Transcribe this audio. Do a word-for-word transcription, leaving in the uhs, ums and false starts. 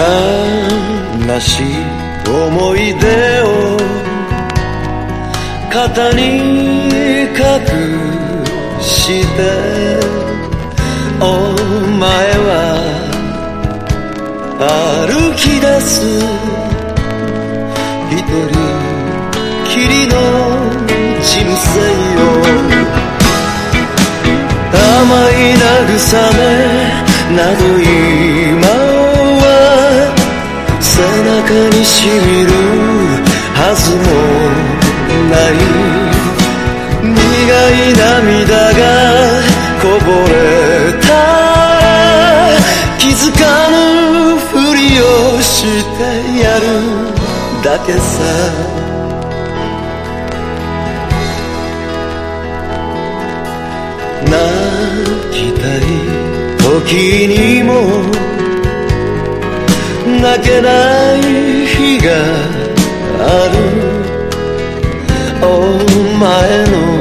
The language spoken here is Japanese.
悲しい思い出を肩に隠してお前は歩き出す一人きりの人生を甘い慰めなど今は背中にしみるはずもない苦い涙がこぼれたら気づかぬふりをしてやるだけさ泣きたい時にも泣けない日があるお前の